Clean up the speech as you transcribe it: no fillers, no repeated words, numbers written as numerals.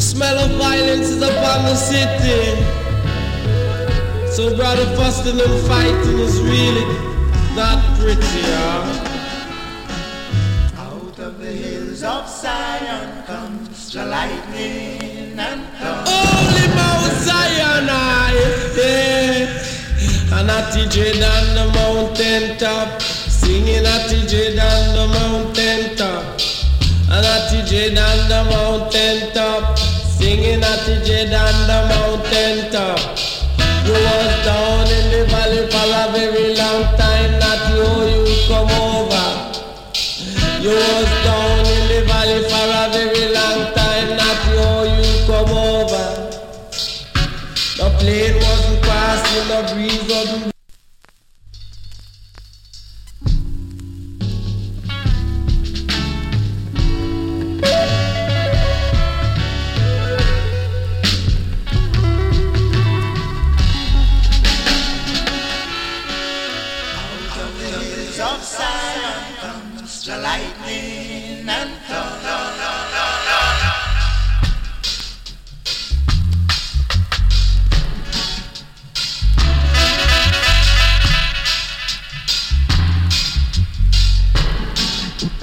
Smell of violence is upon the city. So brother, fussing and fighting is really not pretty, Out of the hills of Zion comes the lightning and thunder. Holy Mount Zion, yeah. And a TJ down the mountain top, singing a TJ down the mountain top. And a TJ down the mountain top, singing a TJ down the mountain top. You was down in the valley for a very long time, not you come over. You was down in the valley for a very long time, not you come over. The plane wasn't passing, the breeze wasn't. Of Zion comes the lightning and thunder.